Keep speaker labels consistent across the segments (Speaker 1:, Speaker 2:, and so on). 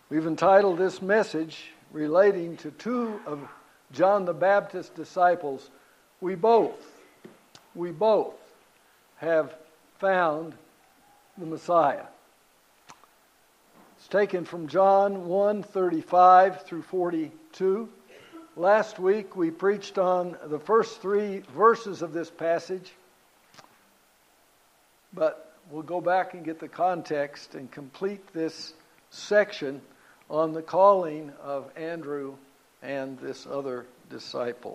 Speaker 1: We've entitled this message relating to two of John the Baptist's disciples. We both have found the Messiah. It's taken from John 1:35 through 42. Last week we preached on the first 3 verses of this passage, but we'll go back and get the context and complete this section on the calling of Andrew and this other disciple.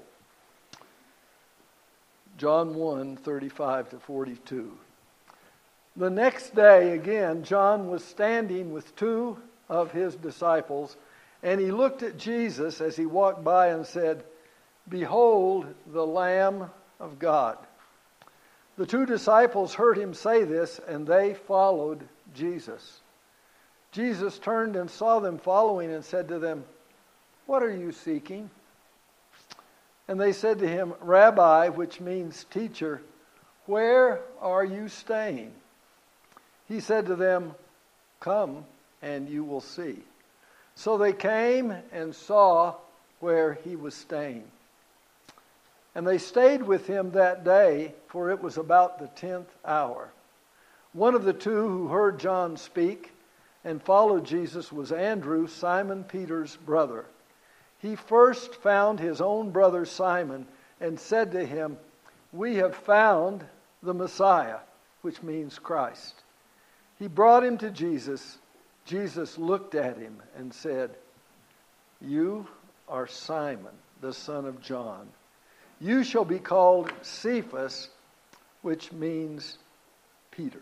Speaker 1: John 1:35 to 42. The next day, again, John was standing with 2 of his disciples, and he looked at Jesus as he walked by and said, "Behold the Lamb of God." The 2 disciples heard him say this, and they followed Jesus. Jesus turned and saw them following and said to them, "What are you seeking?" And they said to him, "Rabbi," which means teacher, "where are you staying?" He said to them, "Come and you will see." So they came and saw where he was staying. And they stayed with him that day, for it was about the 10th hour. One of the 2 who heard John speak and followed Jesus was Andrew, Simon Peter's brother. He first found his own brother Simon and said to him, "We have found the Messiah," which means Christ. He brought him to Jesus. Jesus looked at him and said, "You are Simon, the son of John. You shall be called Cephas," which means Peter.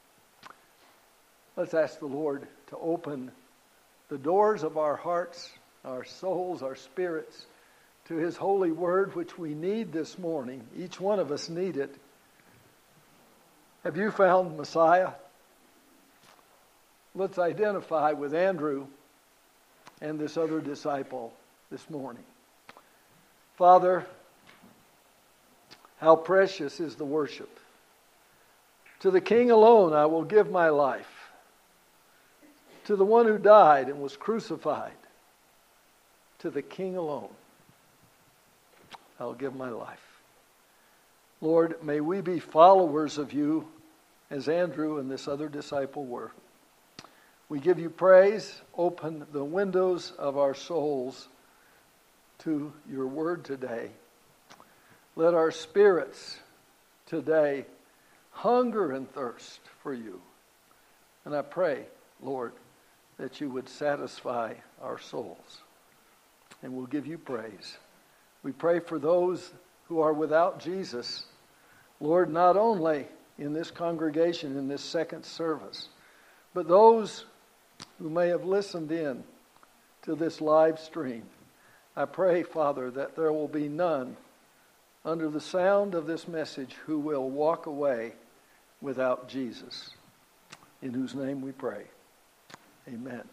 Speaker 1: Let's ask the Lord to open the doors of our hearts, our souls, our spirits, to His holy word, which we need this morning. Each one of us need it. Have you found Messiah? Let's identify with Andrew and this other disciple this morning. Father, how precious is the worship. To the King alone I will give my life. To the one who died and was crucified, to the King alone I'll give my life. Lord, may we be followers of you as Andrew and this other disciple were. We give you praise. Open the windows of our souls to your word today. Let our spirits today hunger and thirst for you. And I pray, Lord, that you would satisfy our souls. And we'll give you praise. We pray for those who are without Jesus, Lord, not only in this congregation, in this second service, but those who may have listened in to this live stream. I pray, Father, that there will be none under the sound of this message who will walk away without Jesus, in whose name we pray. Amen.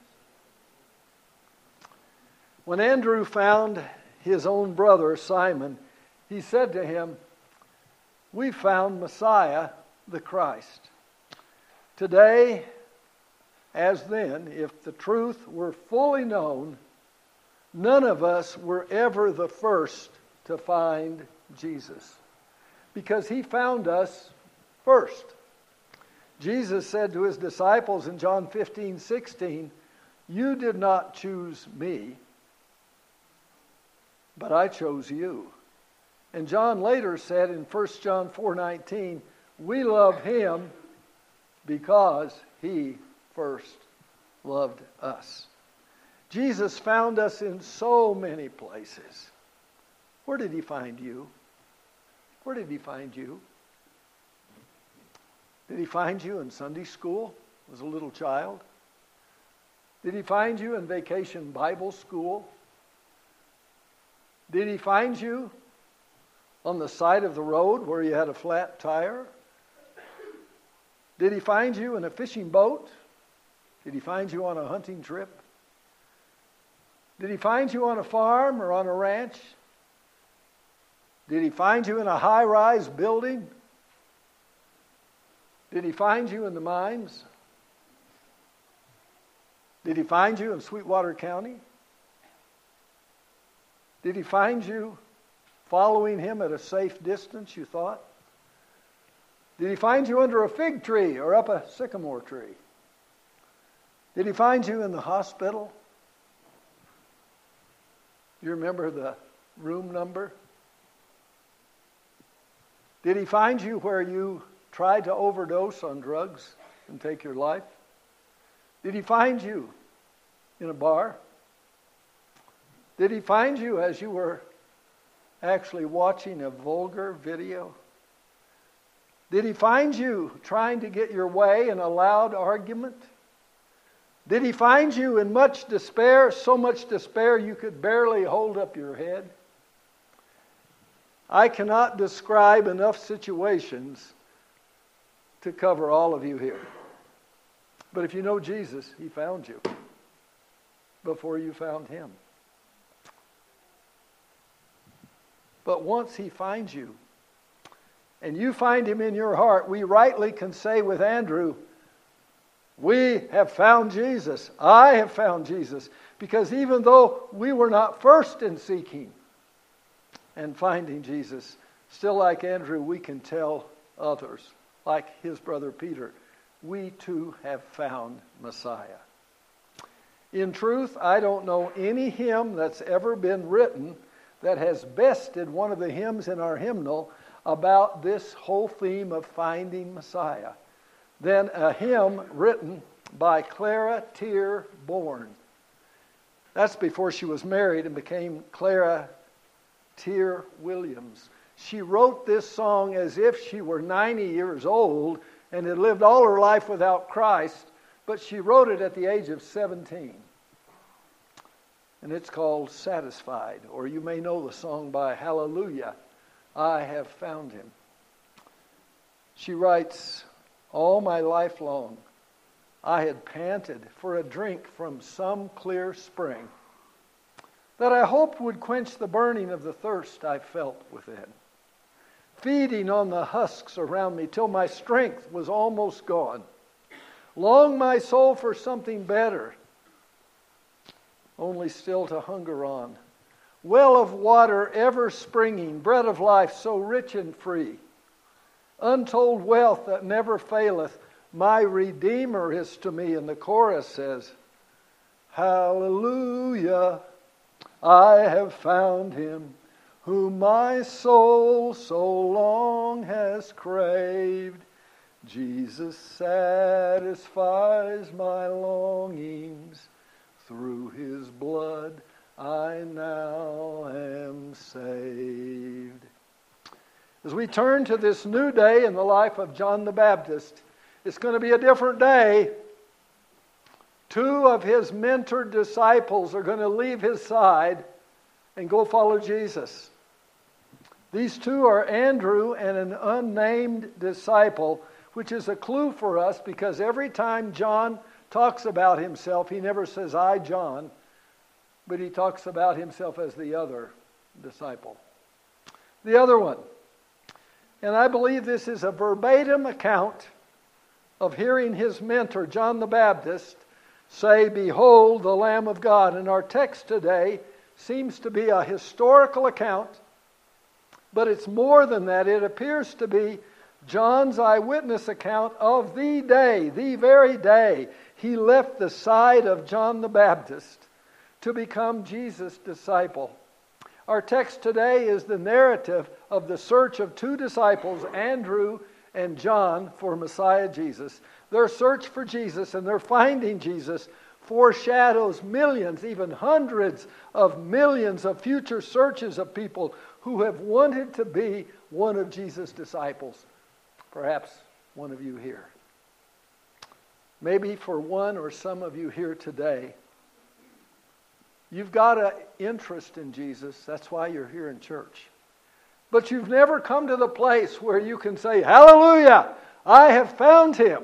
Speaker 1: When Andrew found his own brother Simon, he said to him, "We found Messiah, the Christ." Today, as then, if the truth were fully known, none of us were ever the first to find Jesus, because he found us first. Jesus said to his disciples in John 15:16, "You did not choose me, but I chose you." And John later said in 1 John 4:19, "We love him because he first loved us." Jesus found us in so many places. Where did he find you? Where did he find you? Did he find you in Sunday school as a little child? Did he find you in vacation Bible school? Did he find you on the side of the road where you had a flat tire? Did he find you in a fishing boat? Did he find you on a hunting trip? Did he find you on a farm or on a ranch? Did he find you in a high-rise building? Did he find you in the mines? Did he find you in Sweetwater County? Did he find you following him at a safe distance, you thought? Did he find you under a fig tree or up a sycamore tree? Did he find you in the hospital? Do you remember the room number? Did he find you where you tried to overdose on drugs and take your life? Did he find you in a bar? Did he find you as you were actually watching a vulgar video? Did he find you trying to get your way in a loud argument? Did he find you in much despair, so much despair you could barely hold up your head? I cannot describe enough situations to cover all of you here. But if you know Jesus, he found you before you found him. But once he finds you, and you find him in your heart, we rightly can say with Andrew, we have found Jesus. I have found Jesus. Because even though we were not first in seeking and finding Jesus, still like Andrew, we can tell others, like his brother Peter, we too have found Messiah. In truth, I don't know any hymn that's ever been written that has bested one of the hymns in our hymnal about this whole theme of finding Messiah than a hymn written by Clara Tear Bourne. That's before she was married and became Clara Tear Williams. She wrote this song as if she were 90 years old and had lived all her life without Christ, but she wrote it at the age of 17. And it's called Satisfied, or you may know the song by Hallelujah, I Have Found Him. She writes, all my life long, I had panted for a drink from some clear spring that I hoped would quench the burning of the thirst I felt within, feeding on the husks around me till my strength was almost gone. Longed my soul for something better, only still to hunger on. Well of water ever springing, bread of life so rich and free. Untold wealth that never faileth, my Redeemer is to me. And the chorus says, Hallelujah, I have found him, whom my soul so long has craved. Jesus satisfies my longings. Through his blood I now am saved. As we turn to this new day in the life of John the Baptist, it's going to be a different day. Two of his mentored disciples are going to leave his side and go follow Jesus. These two are Andrew and an unnamed disciple, which is a clue for us because every time John talks about himself, he never says, I, John, but he talks about himself as the other disciple. The other one. And I believe this is a verbatim account of hearing his mentor, John the Baptist, say, Behold the Lamb of God. And our text today seems to be a historical account, but it's more than that. It appears to be John's eyewitness account of the day, the very day he left the side of John the Baptist to become Jesus' disciple. Our text today is the narrative of the search of two disciples, Andrew and John, for Messiah Jesus. Their search for Jesus and their finding Jesus foreshadows millions, even hundreds of millions of future searches of people who have wanted to be one of Jesus' disciples. Perhaps one of you here. Maybe for one or some of you here today, you've got an interest in Jesus. That's why you're here in church. But you've never come to the place where you can say, Hallelujah, I have found him.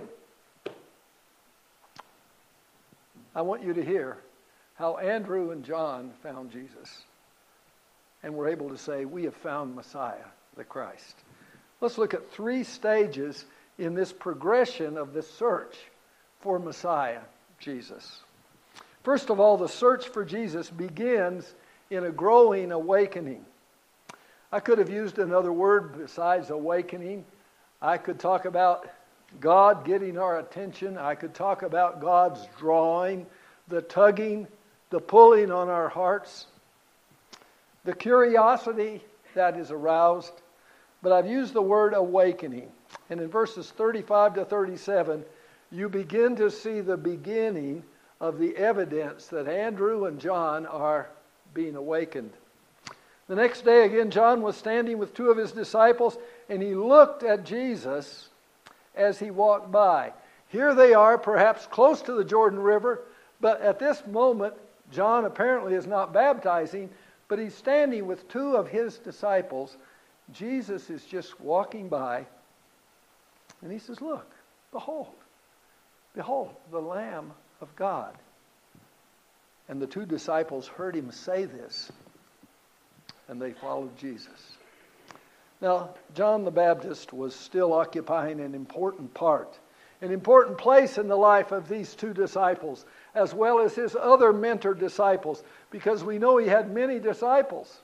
Speaker 1: I want you to hear how Andrew and John found Jesus. And were able to say, we have found Messiah, the Christ. Let's look at 3 stages in this progression of the search for Messiah, Jesus. First of all, the search for Jesus begins in a growing awakening. I could have used another word besides awakening. I could talk about God getting our attention. I could talk about God's drawing, the tugging, the pulling on our hearts, the curiosity that is aroused. But I've used the word awakening. And in verses 35 to 37, you begin to see the beginning of the evidence that Andrew and John are being awakened. The next day again, John was standing with two of his disciples, and he looked at Jesus as he walked by. Here they are, perhaps close to the Jordan River, but at this moment, John apparently is not baptizing, but he's standing with two of his disciples. Jesus is just walking by, and he says, "Look, behold, the Lamb of God." And the two disciples heard him say this, and they followed Jesus. Now, John the Baptist was still occupying an important place in the life of these two disciples, as well as his other mentor disciples, because we know he had many disciples.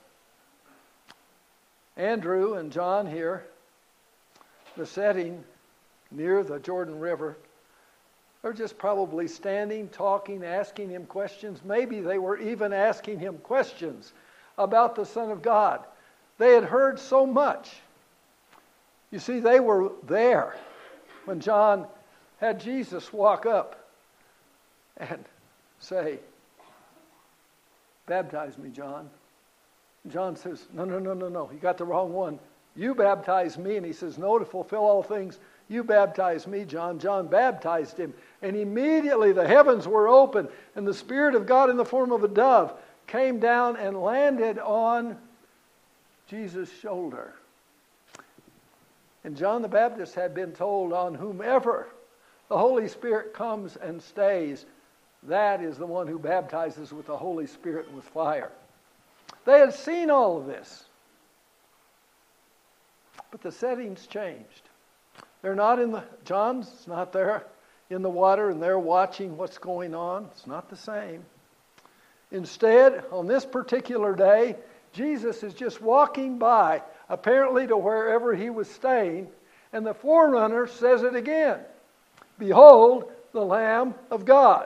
Speaker 1: Andrew and John here, the setting near the Jordan River, are just probably standing, talking, asking him questions. Maybe they were even asking him questions about the Son of God. They had heard so much. You see, they were there when John had Jesus walk up and say, "Baptize me, John." John says, No. You got the wrong one. You baptize me. And he says, "No, to fulfill all things, you baptize me, John." John baptized him. And immediately the heavens were open, and the Spirit of God in the form of a dove came down and landed on Jesus' shoulder. And John the Baptist had been told, on whomever the Holy Spirit comes and stays, that is the one who baptizes with the Holy Spirit and with fire. They had seen all of this. But the setting's changed. They're not John's not there in the water and they're watching what's going on. It's not the same. Instead, on this particular day, Jesus is just walking by, apparently to wherever he was staying, and the forerunner says it again. "Behold, the Lamb of God."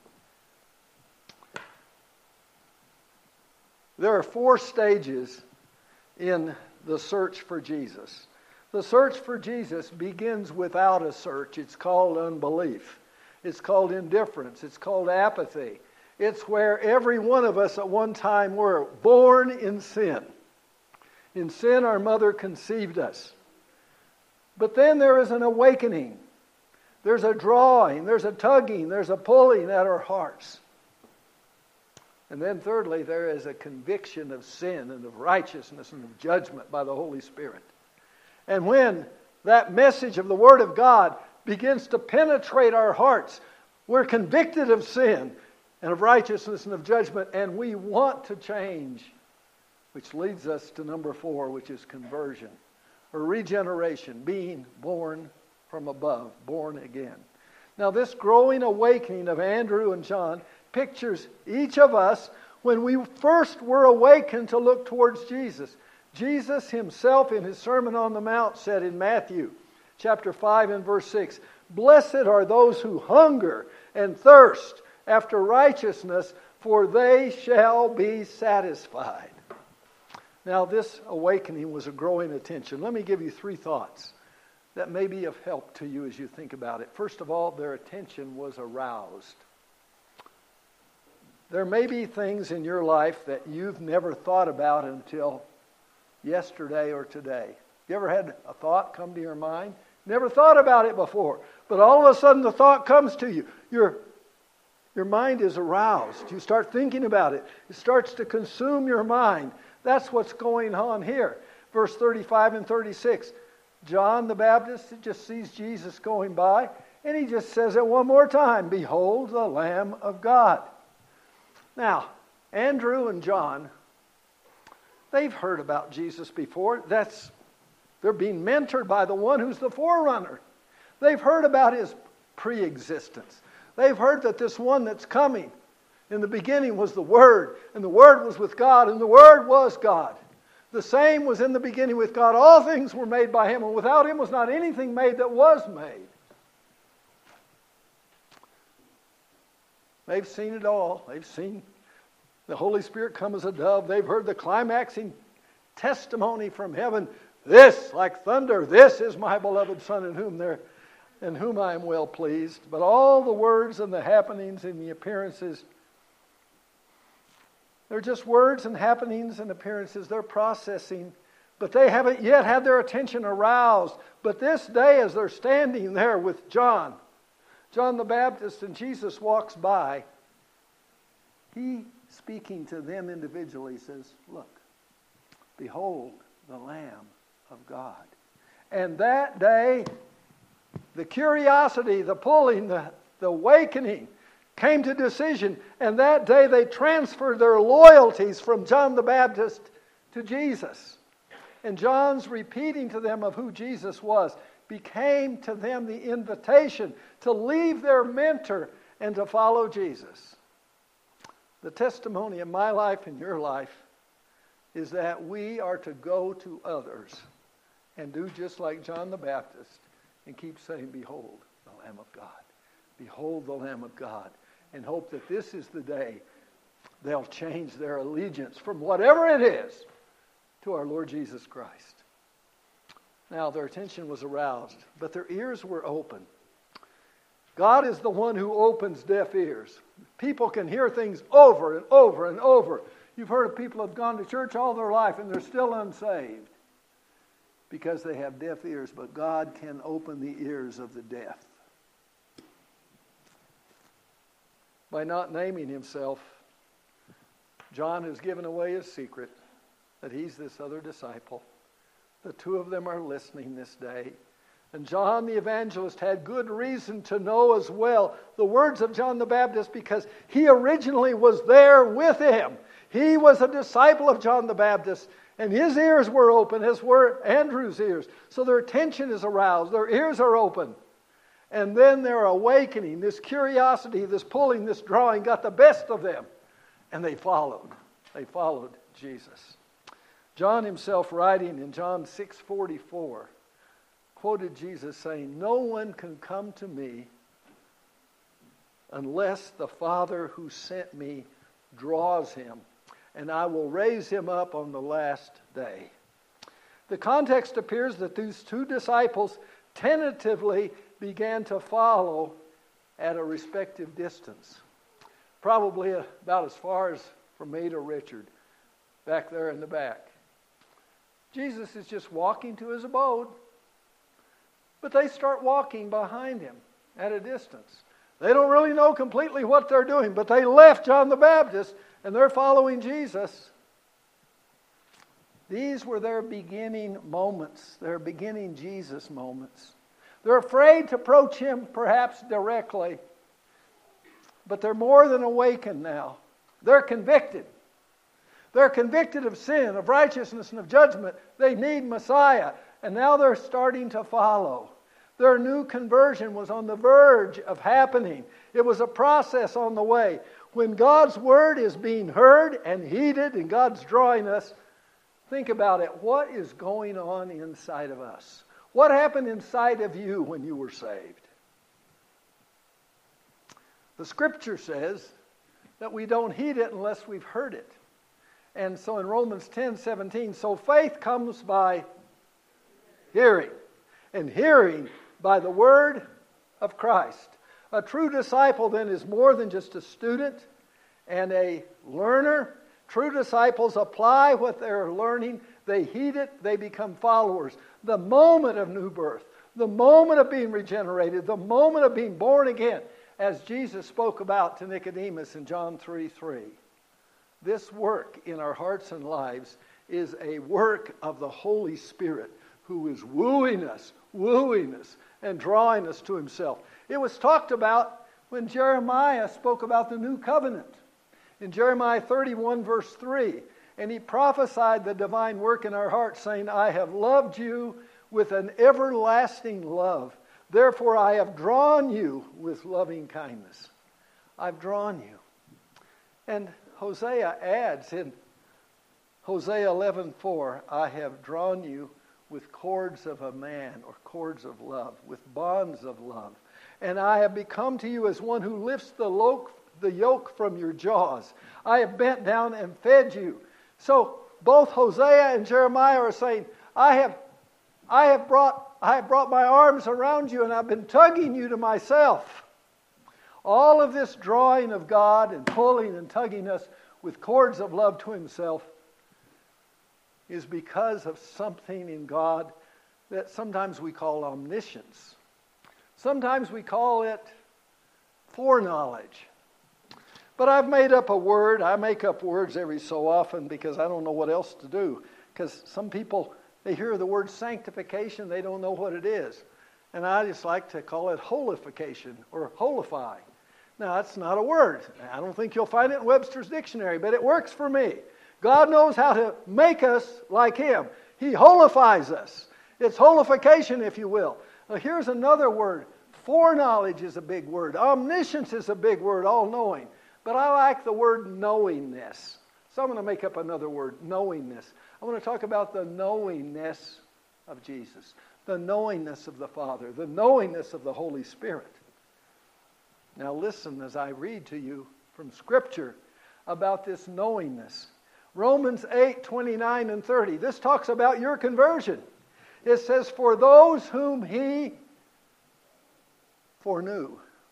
Speaker 1: There are 4 stages in the search for Jesus. The search for Jesus begins without a search. It's called unbelief. It's called indifference. It's called apathy. It's where every one of us at one time were born in sin. In sin, our mother conceived us. But then there is an awakening. There's a drawing, there's a tugging, there's a pulling at our hearts. And then thirdly, there is a conviction of sin and of righteousness and of judgment by the Holy Spirit. And when that message of the Word of God begins to penetrate our hearts, we're convicted of sin and of righteousness and of judgment, and we want to change, which leads us to number 4, which is conversion, or regeneration, being born from above, born again. Now, this growing awakening of Andrew and John pictures each of us when we first were awakened to look towards Jesus. Jesus himself in his Sermon on the Mount said in Matthew chapter 5 and verse 6, "Blessed are those who hunger and thirst after righteousness, for they shall be satisfied." Now, this awakening was a growing attention. Let me give you 3 thoughts that may be of help to you as you think about it. First of all, their attention was aroused. There may be things in your life that you've never thought about until yesterday or today. You ever had a thought come to your mind? Never thought about it before, but all of a sudden the thought comes to you. Your mind is aroused. You start thinking about it. It starts to consume your mind. That's what's going on here. Verse 35 and 36. John the Baptist just sees Jesus going by, and he just says it one more time, "Behold the Lamb of God." Now, Andrew and John, they've heard about Jesus before. They're being mentored by the one who's the forerunner. They've heard about his pre-existence. They've heard that this one that's coming In the beginning was the Word, and the Word was with God, and the Word was God. The same was in the beginning with God. All things were made by Him, and without Him was not anything made that was made. They've seen it all. They've seen the Holy Spirit come as a dove. They've heard the climaxing testimony from heaven. This, like thunder, this is my beloved Son in whom I am well pleased. But all the words and the happenings and the appearances, they're just words and happenings and appearances. They're processing, but they haven't yet had their attention aroused. But this day, as they're standing there with John the Baptist, and Jesus walks by, He, speaking to them individually, says, look, behold the Lamb of God. And that day, the curiosity, the pulling, the awakening came to decision. And that day they transferred their loyalties from John the Baptist to Jesus. And John's repeating to them of who Jesus was became to them the invitation to leave their mentor and to follow Jesus. The testimony in my life and your life is that we are to go to others and do just like John the Baptist and keep saying, behold the Lamb of God. Behold the Lamb of God. And hope that this is the day they'll change their allegiance from whatever it is to our Lord Jesus Christ. Now their attention was aroused, but their ears were open. God is the one who opens deaf ears. People can hear things over and over and over. You've heard of people who have gone to church all their life and they're still unsaved because they have deaf ears, but God can open the ears of the deaf. By not naming himself, John has given away his secret that he's this other disciple. The two of them are listening this day. And John the evangelist had good reason to know as well the words of John the Baptist because he originally was there with him. He was a disciple of John the Baptist, and his ears were open, as were Andrew's ears. So their attention is aroused, their ears are open. And then their awakening, this curiosity, this pulling, this drawing got the best of them. And they followed. They followed Jesus. John himself, writing in John 6:44, quoted Jesus saying, "No one can come to me unless the Father who sent me draws him, and I will raise him up on the last day." The context appears that these two disciples tentatively began to follow at a respective distance. Probably about as far as from me to Richard, back there in the back. Jesus is just walking to his abode, but they start walking behind him at a distance. They don't really know completely what they're doing, but they left John the Baptist and they're following Jesus. These were their beginning moments, their beginning Jesus moments. They're afraid to approach him perhaps directly, but they're more than awakened now. They're convicted. They're convicted of sin, of righteousness, and of judgment. They need Messiah, and now they're starting to follow. Their new conversion was on the verge of happening. It was a process on the way. When God's word is being heard and heeded and God's drawing us, think about it. What is going on inside of us? What happened inside of you when you were saved? The Scripture says that we don't heed it unless we've heard it. And so in Romans 10:17, so faith comes by hearing, and hearing by the word of Christ. A true disciple then is more than just a student and a learner. True disciples apply what they're learning, they heed it, they become followers. The moment of new birth, the moment of being regenerated, the moment of being born again, as Jesus spoke about to Nicodemus in John 3:3. This work in our hearts and lives is a work of the Holy Spirit who is wooing us, and drawing us to himself. It was talked about when Jeremiah spoke about the new covenant. In Jeremiah 31 verse 3, and he prophesied the divine work in our hearts, saying, I have loved you with an everlasting love. Therefore I have drawn you with loving kindness. I've drawn you. And Hosea adds in Hosea 11:4, I have drawn you with cords of a man, or cords of love, with bonds of love. And I have become to you as one who lifts the yoke from your jaws. I have bent down and fed you. So both Hosea and Jeremiah are saying, I have brought my arms around you and I've been tugging you to myself. All of this drawing of God and pulling and tugging us with cords of love to Himself is because of something in God that sometimes we call omniscience. Sometimes we call it foreknowledge. But I've made up a word. I make up words every so often because I don't know what else to do. Because some people, they hear the word sanctification, they don't know what it is. And I just like to call it holification or holify. Now, that's not a word. I don't think you'll find it in Webster's dictionary, but it works for me. God knows how to make us like Him. He holifies us. It's holification, if you will. Now, here's another word. Foreknowledge is a big word. Omniscience is a big word, all-knowing. But I like the word knowingness. So I'm going to make up another word, knowingness. I want to talk about the knowingness of Jesus, the knowingness of the Father, the knowingness of the Holy Spirit. Now listen as I read to you from Scripture about this knowingness. Romans 8:29 and 30. This talks about your conversion. It says, for those whom He foreknew,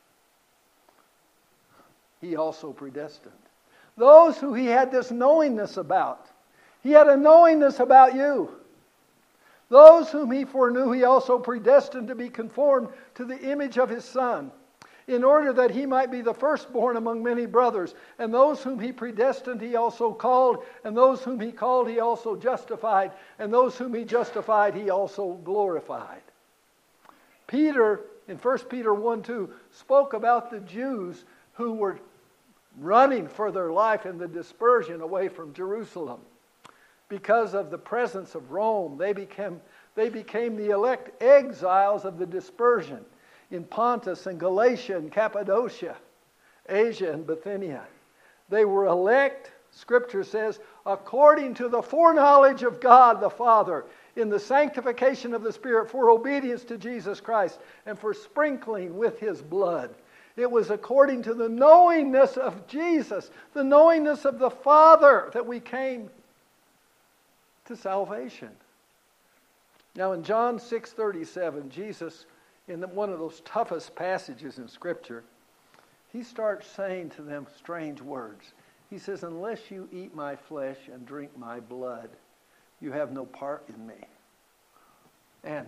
Speaker 1: He also predestined. Those who He had this knowingness about. He had a knowingness about you. Those whom He foreknew, He also predestined to be conformed to the image of His Son, in order that He might be the firstborn among many brothers. And those whom He predestined, He also called. And those whom He called, He also justified. And those whom He justified, He also glorified. Peter, in 1 Peter 1:2, spoke about the Jews who were running for their life in the dispersion away from Jerusalem. Because of the presence of Rome, they became the elect exiles of the dispersion in Pontus and Galatia and Cappadocia, Asia and Bithynia. They were elect, Scripture says, according to the foreknowledge of God the Father, in the sanctification of the Spirit, for obedience to Jesus Christ, and for sprinkling with His blood. It was according to the knowingness of Jesus, the knowingness of the Father, that we came to salvation. Now in John 6:37, Jesus, in one of those toughest passages in Scripture, He starts saying to them strange words. He says, unless you eat my flesh and drink my blood, you have no part in me. And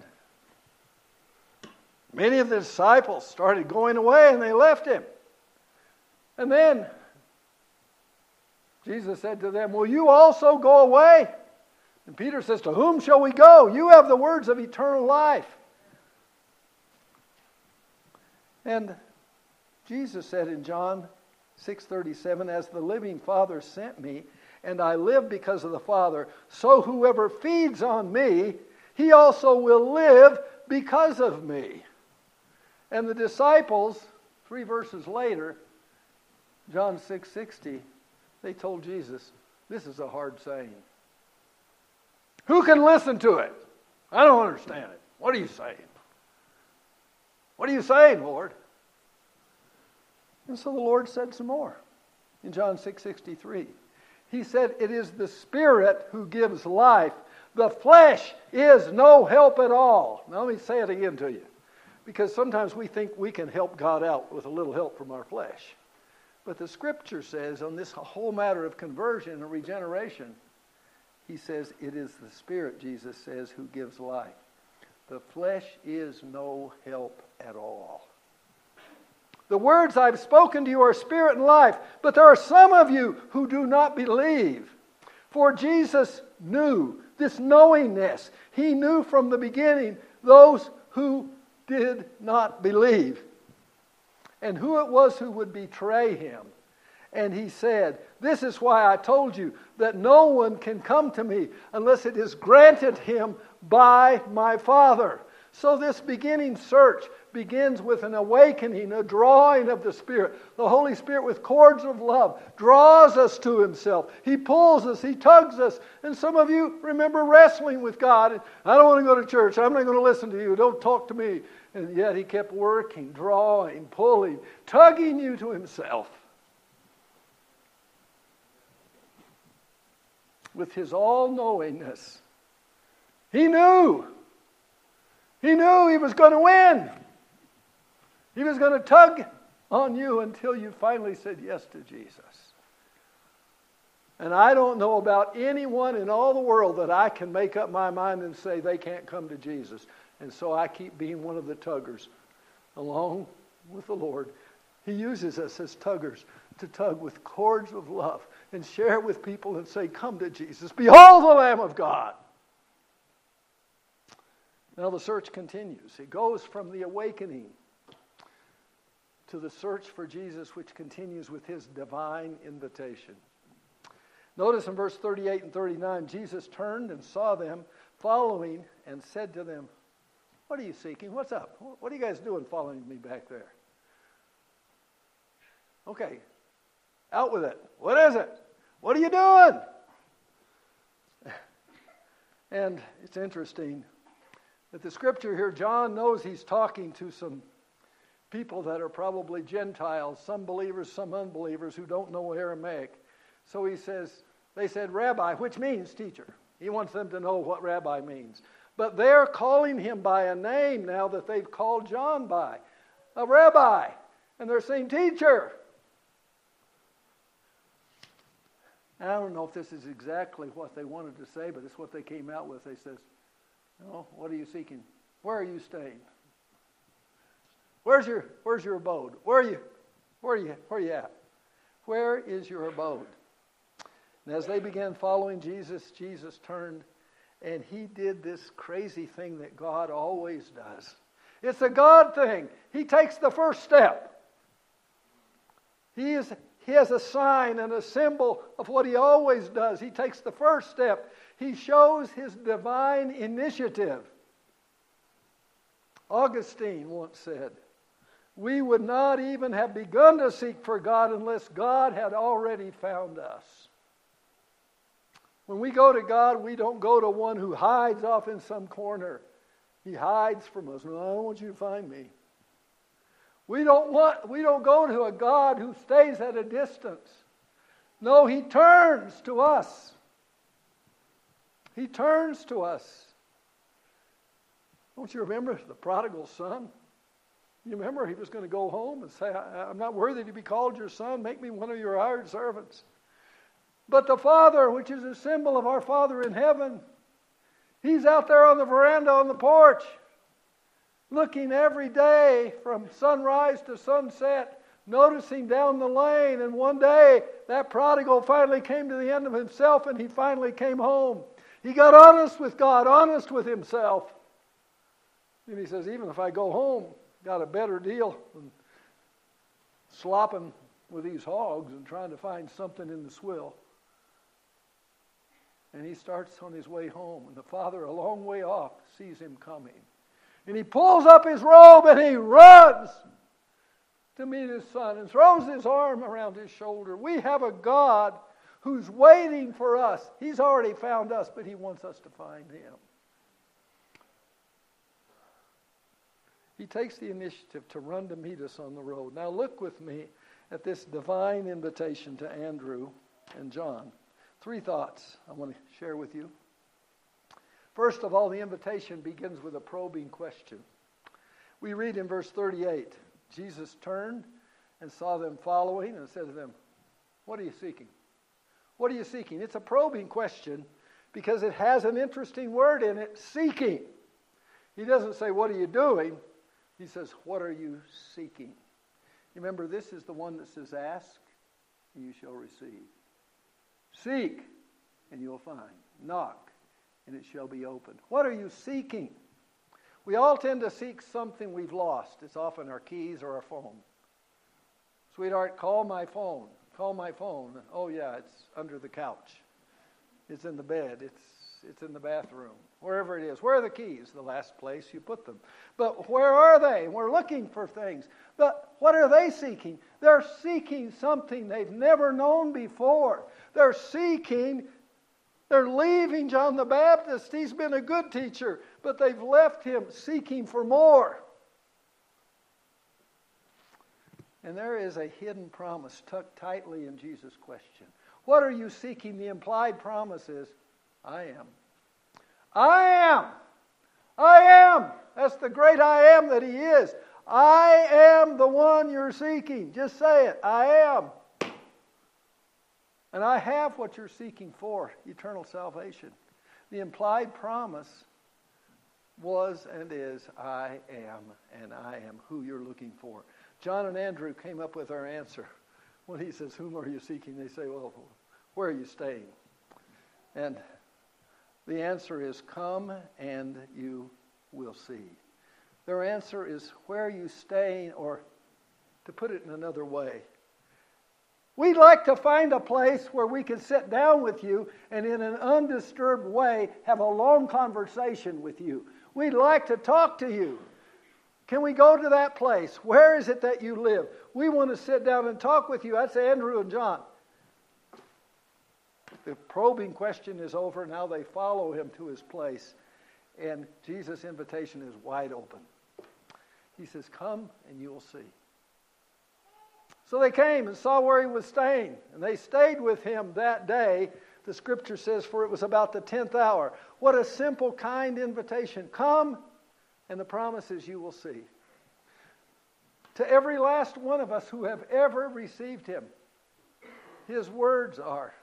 Speaker 1: many of the disciples started going away and they left Him. And then Jesus said to them, will you also go away? And Peter says, to whom shall we go? You have the words of eternal life. And Jesus said in John 6:37, as the living Father sent me, and I live because of the Father, so whoever feeds on me, he also will live because of me. And the disciples, 3 verses later, John 6:60, they told Jesus, this is a hard saying. Who can listen to it? I don't understand it. What are you saying? What are you saying, Lord? And so the Lord said some more in John 6:63. He said, it is the Spirit who gives life. The flesh is no help at all. Now let me say it again to you. Because sometimes we think we can help God out with a little help from our flesh. But the Scripture says on this whole matter of conversion and regeneration, He says, it is the Spirit, Jesus says, who gives life. The flesh is no help at all. The words I've spoken to you are spirit and life, but there are some of you who do not believe. For Jesus knew this knowingness. He knew from the beginning those who did not believe, and who it was who would betray Him. And He said, this is why I told you that no one can come to me unless it is granted him by my Father. So this beginning search begins with an awakening, a drawing of the Spirit. The Holy Spirit, with cords of love, draws us to Himself. He pulls us. He tugs us. And some of you remember wrestling with God. I don't want to go to church. I'm not going to listen to you. Don't talk to me. And yet He kept working, drawing, pulling, tugging you to Himself. With His all-knowingness. He knew. He knew He was going to win. He was going to tug on you until you finally said yes to Jesus. And I don't know about anyone in all the world that I can make up my mind and say they can't come to Jesus. And so I keep being one of the tuggers along with the Lord. He uses us as tuggers to tug with cords of love and share with people and say, come to Jesus. Behold the Lamb of God. Now the search continues. It goes from the awakening to the search for Jesus, which continues with His divine invitation. Notice in verse 38 and 39, Jesus turned and saw them following and said to them, what are you seeking? What's up? What are you guys doing following me back there? Okay, out with it. What is it? What are you doing? And it's interesting that the scripture here, John knows he's talking to some people that are probably Gentiles, some believers, some unbelievers who don't know Aramaic. So he says, they said, Rabbi, which means teacher. He wants them to know what rabbi means. But they're calling him by a name now that they've called John by. A rabbi. And they're saying, teacher. I don't know if this is exactly what they wanted to say, but it's what they came out with. They says, oh, what are you seeking? Where are you staying? Where's your abode? Where are you at? Where is your abode? And as they began following Jesus, Jesus turned and He did this crazy thing that God always does. It's a God thing. He takes the first step. He has a sign and a symbol of what He always does. He takes the first step. He shows His divine initiative. Augustine once said, we would not even have begun to seek for God unless God had already found us. When we go to God, we don't go to one who hides off in some corner. He hides from us. No, I don't want you to find me. We don't go to a God who stays at a distance. No, He turns to us. He turns to us. Don't you remember the prodigal son? You remember he was going to go home and say, I'm not worthy to be called your son. Make me one of your hired servants. But the Father, which is a symbol of our Father in heaven, He's out there on the veranda on the porch, looking every day from sunrise to sunset, noticing down the lane. And one day, that prodigal finally came to the end of himself and he finally came home. He got honest with God, honest with himself. And he says, even if I go home, got a better deal than slopping with these hogs and trying to find something in the swill. And he starts on his way home. And the father, a long way off, sees him coming. And he pulls up his robe and he runs to meet his son and throws his arm around his shoulder. We have a God who's waiting for us. He's already found us, but He wants us to find Him. He takes the initiative to run to meet us on the road. Now look with me at this divine invitation to Andrew and John. 3 thoughts I want to share with you. First of all, the invitation begins with a probing question. We read in verse 38, Jesus turned and saw them following and said to them, what are you seeking? What are you seeking? It's a probing question because it has an interesting word in it, seeking. He doesn't say, what are you doing? He says, what are you seeking? Remember, this is the one that says, ask and you shall receive. Seek and you'll find. Knock and it shall be opened. What are you seeking? We all tend to seek something we've lost. It's often our keys or our phone. Sweetheart, call my phone. Call my phone. Oh yeah, it's under the couch. It's in the bed. It's It's in the bathroom, wherever it is. Where are the keys? The last place you put them. But where are they? We're looking for things. But what are they seeking? They're seeking something they've never known before. They're leaving John the Baptist. He's been a good teacher, but they've left him seeking for more. And there is a hidden promise tucked tightly in Jesus' question. What are you seeking? The implied promise is, I am. I am. I am. That's the great I am that He is. I am the one you're seeking. Just say it. I am. And I have what you're seeking for, eternal salvation. The implied promise was and is, I am, and I am who you're looking for. John and Andrew came up with our answer. When he says, whom are you seeking? They say, well, where are you staying? And the answer is, come and you will see. Their answer is, where are you staying? Or to put it in another way, we'd like to find a place where we can sit down with you and in an undisturbed way have a long conversation with you. We'd like to talk to you. Can we go to that place? Where is it that you live? We want to sit down and talk with you. That's Andrew and John. The probing question is over. Now they follow him to his place. And Jesus' invitation is wide open. He says, come and you will see. So they came and saw where he was staying. And they stayed with him that day. The scripture says, for it was about the 10th hour. What a simple, kind invitation. Come, and the promise is you will see. To every last one of us who have ever received him, his words are,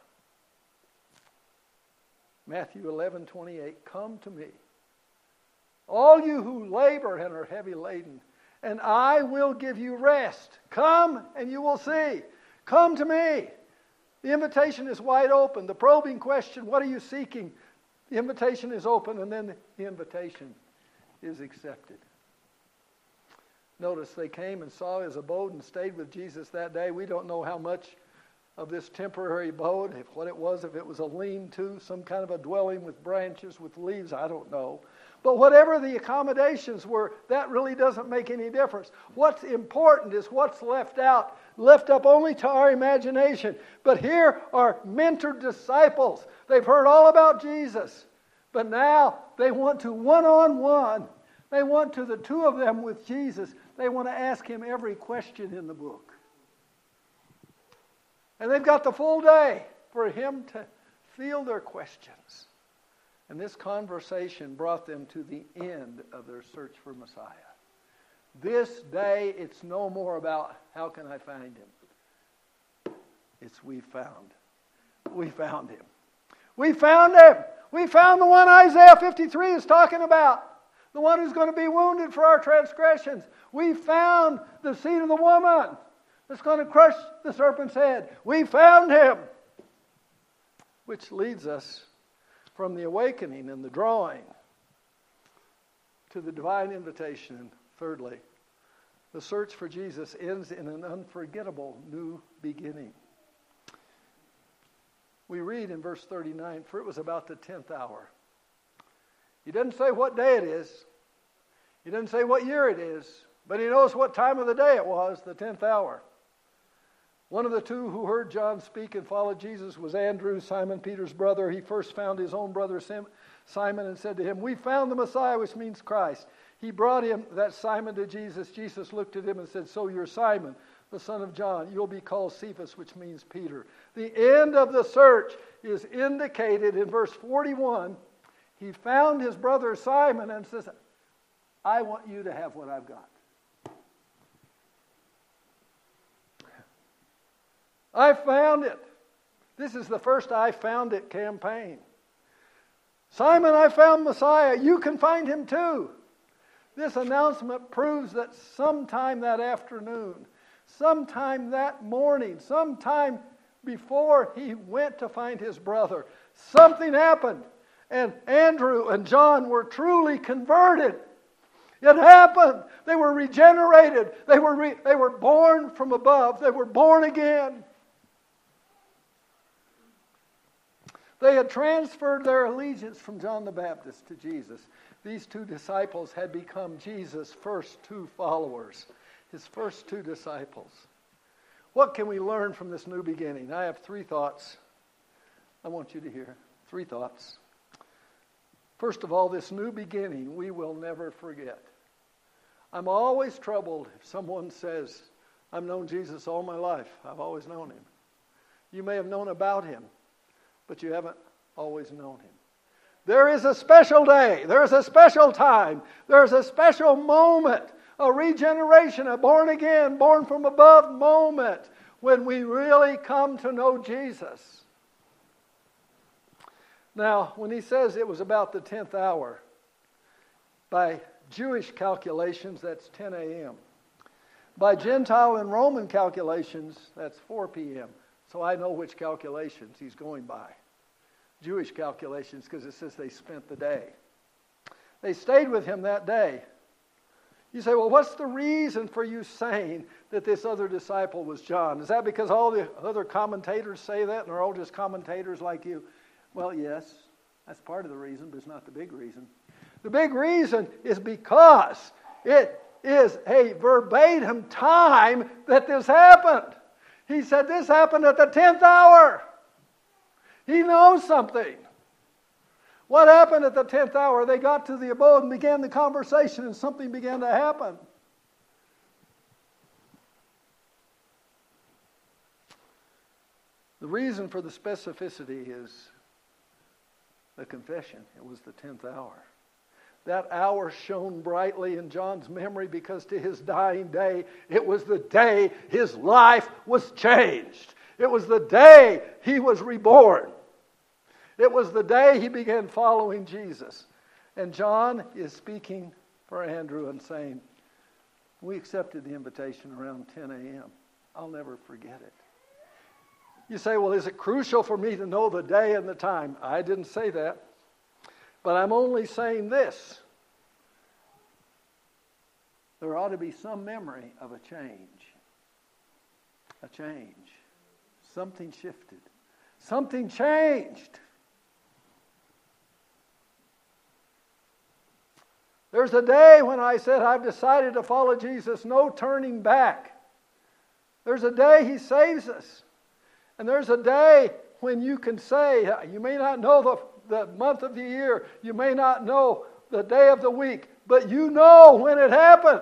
Speaker 1: Matthew 11:28, come to me, all you who labor and are heavy laden, and I will give you rest. Come and you will see. Come to me. The invitation is wide open. The probing question, what are you seeking? The invitation is open, and then the invitation is accepted. Notice they came and saw his abode and stayed with Jesus that day. We don't know how much of this temporary abode, what it was, if it was a lean-to, some kind of a dwelling with branches, with leaves, I don't know. But whatever the accommodations were, that really doesn't make any difference. What's important is what's left out, left up only to our imagination. But here are mentored disciples. They've heard all about Jesus. But now they want to one-on-one. They want to the two of them with Jesus. They want to ask him every question in the book. And they've got the full day for him to field their questions. And this conversation brought them to the end of their search for Messiah. This day, it's no more about how can I find him. It's we found. We found him. We found him. We found the one Isaiah 53 is talking about. The one who's going to be wounded for our transgressions. We found the seed of the woman that's going to crush the serpent's head. We found him. Which leads us from the awakening and the drawing to the divine invitation. And thirdly, the search for Jesus ends in an unforgettable new beginning. We read in verse 39, for it was about the 10th hour. He doesn't say what day it is. He doesn't say what year it is. But he knows what time of the day it was, the 10th hour. One of the two who heard John speak and followed Jesus was Andrew, Simon Peter's brother. He first found his own brother Simon and said to him, we found the Messiah, which means Christ. He brought him, that Simon, to Jesus. Jesus looked at him and said, so you're Simon, the son of John. You'll be called Cephas, which means Peter. The end of the search is indicated in verse 41. He found his brother Simon and says, I want you to have what I've got. I found it. This is the first I found it campaign. Simon, I found Messiah. You can find him too. This announcement proves that sometime that afternoon, sometime that morning, sometime before he went to find his brother, something happened. And Andrew and John were truly converted. It happened. They were regenerated. They were born from above. They were born again. They had transferred their allegiance from John the Baptist to Jesus. These two disciples had become Jesus' first two followers, his first two disciples. What can we learn from this new beginning? I have 3 thoughts I want you to hear. 3 thoughts. First of all, this new beginning we will never forget. I'm always troubled if someone says, I've known Jesus all my life. I've always known him. You may have known about him, but you haven't always known him. There is a special day. There is a special time. There is a special moment, a regeneration, a born again, born from above moment when we really come to know Jesus. Now, when he says it was about the 10th hour, by Jewish calculations, that's 10 a.m. By Gentile and Roman calculations, that's 4 p.m. So I know which calculations he's going by. Jewish calculations, because it says they spent the day. They stayed with him that day. You say, well, what's the reason for you saying that this other disciple was John? Is that because all the other commentators say that and they're all just commentators like you? Well, yes, that's part of the reason, but it's not the big reason. The big reason is because it is a verbatim time that this happened. He said this happened at the 10th hour. He knows something. What happened at the 10th hour? They got to the abode and began the conversation, and something began to happen. The reason for the specificity is the confession. It was the 10th hour. That hour shone brightly in John's memory because to his dying day, it was the day his life was changed. It was the day he was reborn. It was the day he began following Jesus. And John is speaking for Andrew and saying, we accepted the invitation around 10 a.m. I'll never forget it. You say, well, is it crucial for me to know the day and the time? I didn't say that. But I'm only saying this. There ought to be some memory of a change. A change. Something shifted. Something changed. There's a day when I said, I've decided to follow Jesus, no turning back. There's a day he saves us. And there's a day when you can say, you may not know the month of the year, you may not know the day of the week, but you know when it happened.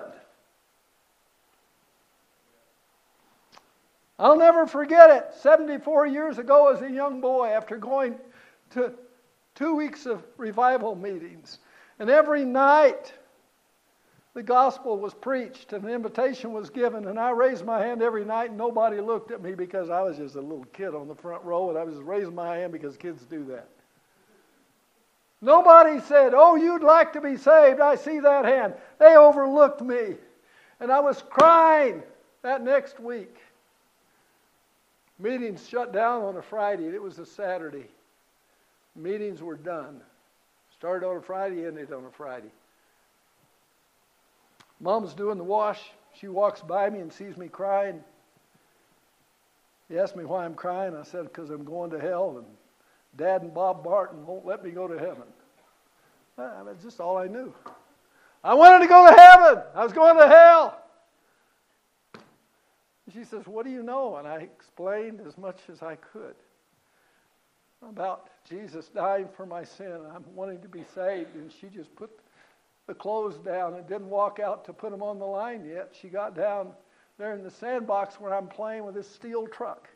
Speaker 1: I'll never forget it. 74 years ago as a young boy, after going to 2 weeks of revival meetings, and every night the gospel was preached and an invitation was given, and I raised my hand every night and nobody looked at me because I was just a little kid on the front row, and I was just raising my hand because kids do that. Nobody said, oh, you'd like to be saved, I see that hand. They overlooked me. And I was crying that next week. Meetings shut down on a Friday. It was a Saturday. Meetings were done. Started on a Friday, ended on a Friday. Mom's doing the wash. She walks by me and sees me crying. He asked me why I'm crying. I said, because I'm going to hell, and Dad and Bob Barton won't let me go to heaven. That's just all I knew. I wanted to go to heaven. I was going to hell. She says, what do you know? And I explained as much as I could about Jesus dying for my sin. I'm wanting to be saved. And she just put the clothes down and didn't walk out to put them on the line yet. She got down there in the sandbox where I'm playing with this steel truck.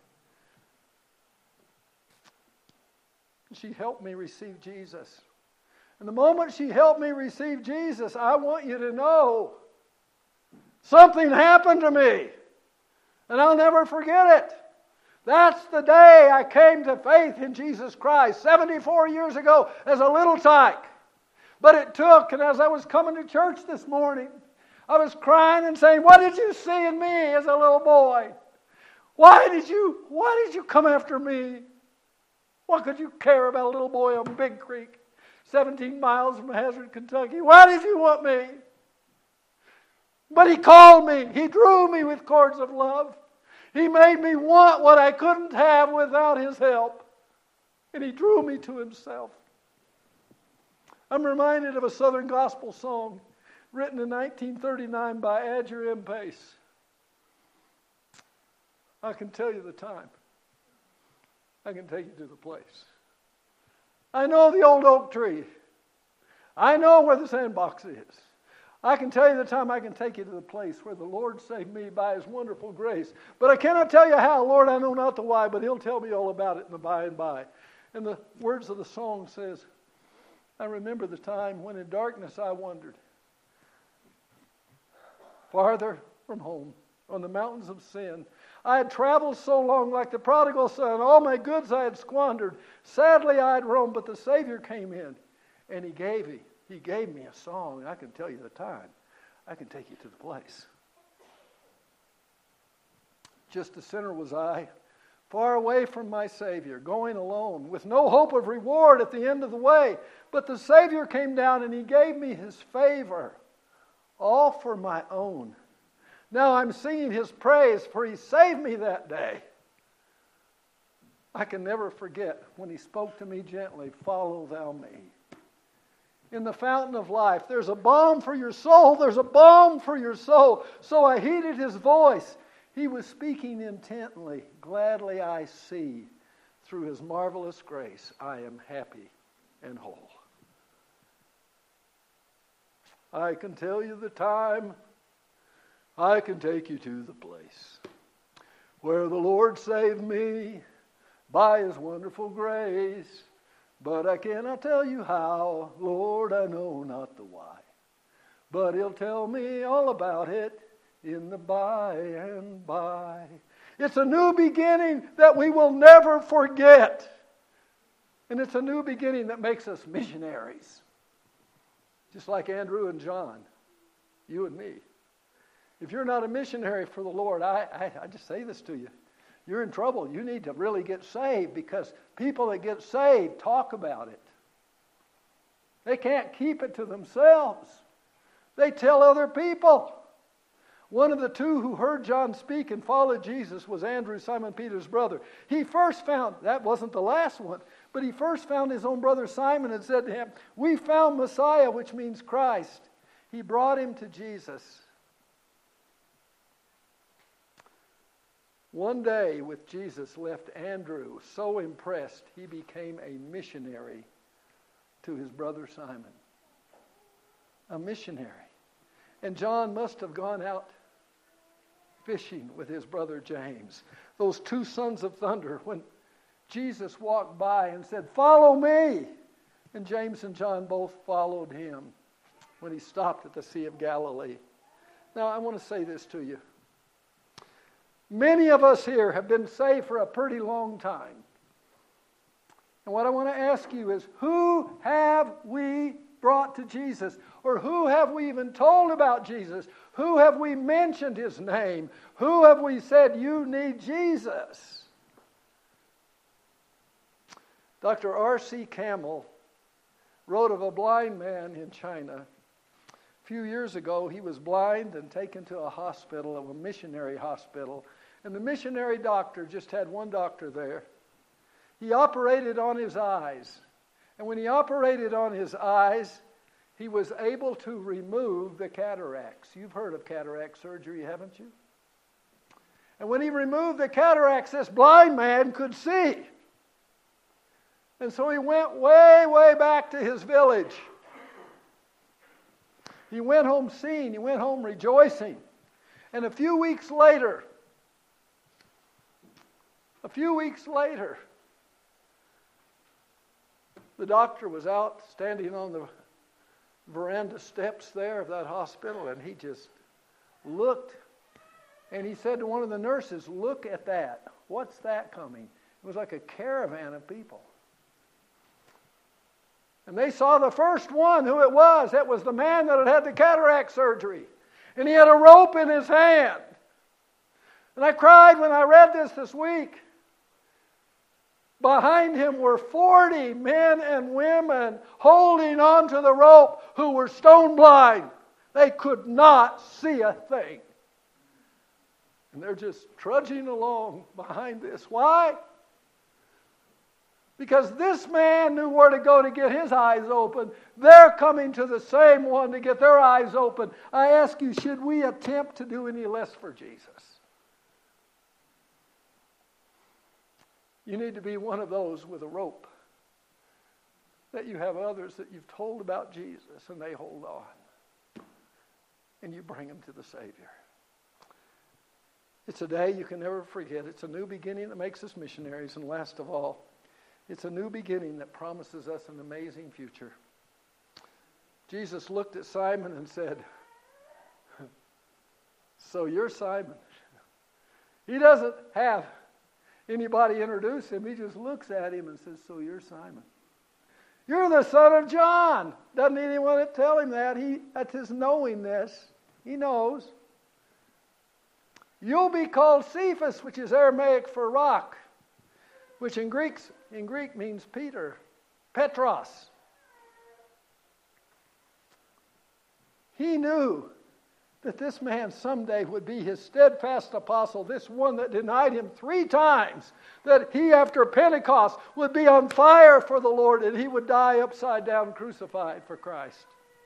Speaker 1: She helped me receive Jesus. And the moment she helped me receive Jesus, I want you to know something happened to me. And I'll never forget it. That's the day I came to faith in Jesus Christ, 74 years ago as a little tyke. But it took, and as I was coming to church this morning, I was crying and saying, what did you see in me as a little boy? Why did you come after me? What could you care about a little boy on Big Creek, 17 miles from Hazard, Kentucky? Why did you want me? But he called me. He drew me with cords of love. He made me want what I couldn't have without his help. And He drew me to Himself. I'm reminded of a Southern gospel song written in 1939 by Adger M. Pace. I can tell you the time. I can take you to the place. I know the old oak tree. I know where the sandbox is. I can tell you the time. I can take you to the place where the Lord saved me by His wonderful grace. But I cannot tell you how. Lord, I know not the why, but He'll tell me all about it in the by and by. And the words of the song says, I remember the time when in darkness I wandered, farther from home, on the mountains of sin. I had traveled so long like the prodigal son. All my goods I had squandered. Sadly I had roamed, but the Savior came in, and He gave me a song. I can tell you the time. I can take you to the place. Just a sinner was I, far away from my Savior, going alone, with no hope of reward at the end of the way. But the Savior came down and He gave me His favor, all for my own. Now I'm singing His praise, for He saved me that day. I can never forget when He spoke to me gently, follow thou me. In the fountain of life, there's a balm for your soul, there's a balm for your soul. So I heeded His voice. He was speaking intently. Gladly I see, through His marvelous grace, I am happy and whole. I can tell you the time. I can take you to the place where the Lord saved me by His wonderful grace. But I cannot tell you how, Lord, I know not the why. But He'll tell me all about it in the by and by. It's a new beginning that we will never forget. And it's a new beginning that makes us missionaries. Just like Andrew and John, you and me. If you're not a missionary for the Lord, I just say this to you. You're in trouble. You need to really get saved, because people that get saved talk about it. They can't keep it to themselves. They tell other people. One of the two who heard John speak and followed Jesus was Andrew, Simon Peter's brother. He first found, that wasn't the last one, but he first found his own brother Simon and said to him, we found Messiah, which means Christ. He brought him to Jesus. One day with Jesus left Andrew so impressed he became a missionary to his brother Simon. A missionary. And John must have gone out fishing with his brother James. Those two sons of thunder, when Jesus walked by and said, follow me. And James and John both followed him when he stopped at the Sea of Galilee. Now I want to say this to you. Many of us here have been saved for a pretty long time. And what I want to ask you is, who have we brought to Jesus? Or who have we even told about Jesus? Who have we mentioned His name? Who have we said, you need Jesus? Dr. R.C. Camel wrote of a blind man in China. A few years ago, he was blind and taken to a hospital, a missionary hospital. And the missionary doctor just had one doctor there. He operated on his eyes. And when he operated on his eyes, he was able to remove the cataracts. You've heard of cataract surgery, haven't you? And when he removed the cataracts, this blind man could see. And so he went way, way back to his village. He went home seeing. He went home rejoicing. And a few weeks later, the doctor was out standing on the veranda steps there of that hospital, and he just looked, and he said to one of the nurses, look at that. What's that coming? It was like a caravan of people. And they saw the first one, who it was. It was the man that had had the cataract surgery. And he had a rope in his hand. And I cried when I read this week. Behind him were 40 men and women holding on to the rope who were stone blind. They could not see a thing. And they're just trudging along behind this. Why? Because this man knew where to go to get his eyes open. They're coming to the same one to get their eyes open. I ask you, should we attempt to do any less for Jesus? You need to be one of those with a rope. That you have others that you've told about Jesus and they hold on. And you bring them to the Savior. It's a day you can never forget. It's a new beginning that makes us missionaries. And last of all, it's a new beginning that promises us an amazing future. Jesus looked at Simon and said, so you're Simon. He doesn't have anybody introduce him. He just looks at him and says, so you're Simon. You're the son of John. Doesn't need anyone to tell him that. That's his knowingness. He knows. You'll be called Cephas, which is Aramaic for rock, which in Greek means Peter. Petros. He knew that this man someday would be his steadfast apostle, this one that denied him 3 times, that he after Pentecost would be on fire for the Lord and he would die upside down crucified for Christ.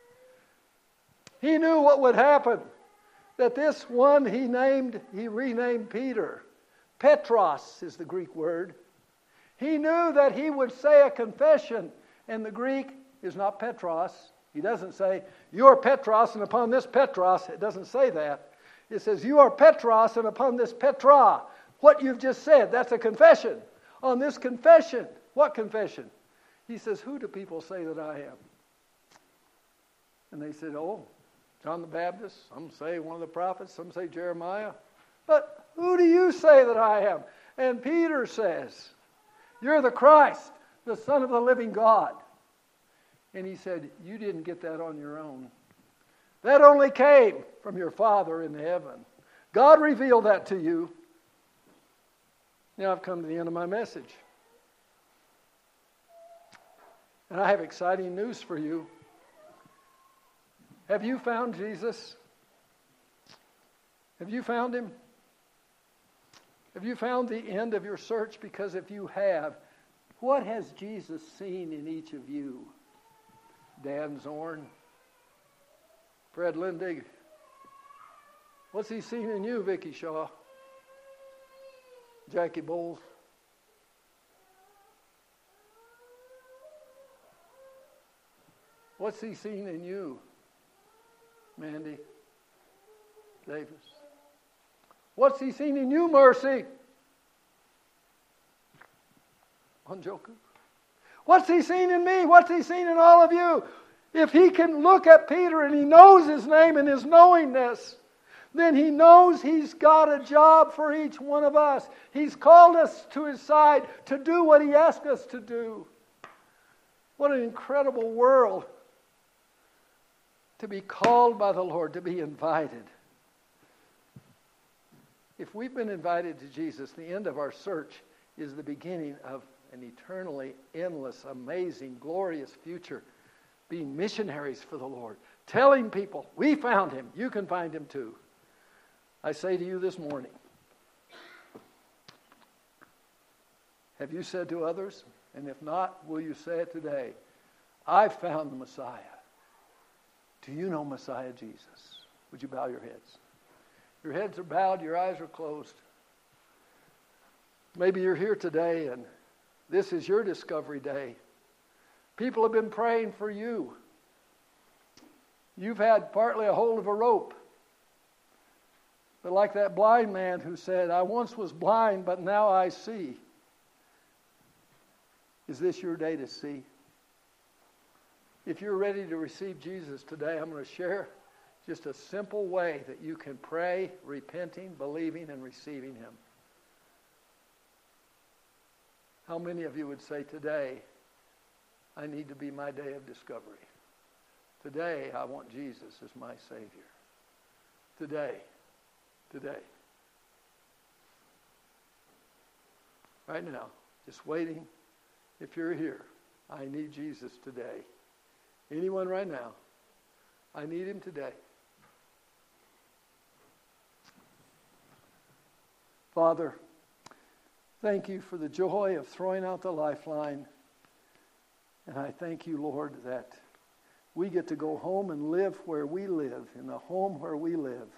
Speaker 1: He knew what would happen, that this one he renamed Peter. Petros is the Greek word. He knew that he would say a confession, and the Greek is not Petros. He doesn't say, you are Petros, and upon this Petros. It doesn't say that. It says, you are Petros, and upon this Petra. What you've just said, that's a confession. On this confession, what confession? He says, who do people say that I am? And they said, oh, John the Baptist. Some say one of the prophets. Some say Jeremiah. But who do you say that I am? And Peter says, you're the Christ, the Son of the living God. And he said, you didn't get that on your own. That only came from your Father in heaven. God revealed that to you. Now I've come to the end of my message. And I have exciting news for you. Have you found Jesus? Have you found him? Have you found the end of your search? Because if you have, what has Jesus seen in each of you? Dan Zorn, Fred Lindig. What's he seen in you, Vicky Shaw? Jackie Bowles. What's he seen in you, Mandy Davis? What's he seen in you, Mercy? Onjoku. What's he seen in me? What's he seen in all of you? If he can look at Peter and he knows his name and his knowingness, then he knows he's got a job for each one of us. He's called us to his side to do what he asked us to do. What an incredible world to be called by the Lord, to be invited. If we've been invited to Jesus, the end of our search is the beginning of an eternally endless, amazing, glorious future. Being missionaries for the Lord. Telling people, we found him. You can find him too. I say to you this morning, have you said to others? And if not, will you say it today? I found the Messiah. Do you know Messiah Jesus? Would you bow your heads? Your heads are bowed, your eyes are closed. Maybe you're here today and this is your discovery day. People have been praying for you. You've had partly a hold of a rope. But like that blind man who said, I once was blind, but now I see. Is this your day to see? If you're ready to receive Jesus today, I'm going to share just a simple way that you can pray, repenting, believing, and receiving him. How many of you would say today, I need to be my day of discovery? Today, I want Jesus as my Savior. Today. Right now, just waiting. If you're here, I need Jesus today. Anyone right now? I need him today. Father, Thank you for the joy of throwing out the lifeline. And I thank you, Lord, that we get to go home and live where we live, in the home where we live.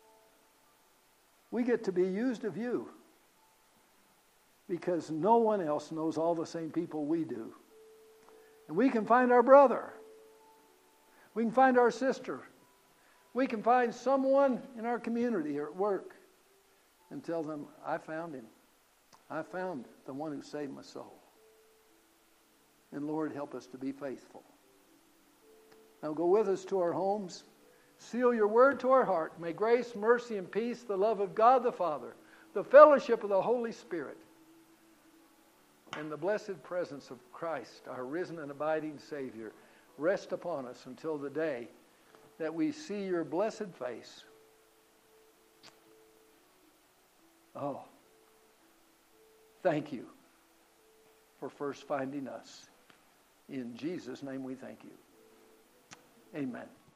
Speaker 1: We get to be used of you because no one else knows all the same people we do. And we can find our brother. We can find our sister. We can find someone in our community or at work and tell them, I found him. I found the one who saved my soul. And Lord, help us to be faithful. Now go with us to our homes. Seal your word to our heart. May grace, mercy, and peace, the love of God the Father, the fellowship of the Holy Spirit, and the blessed presence of Christ, our risen and abiding Savior, rest upon us until the day that we see your blessed face. Oh, thank you for first finding us. In Jesus' name we thank you. Amen.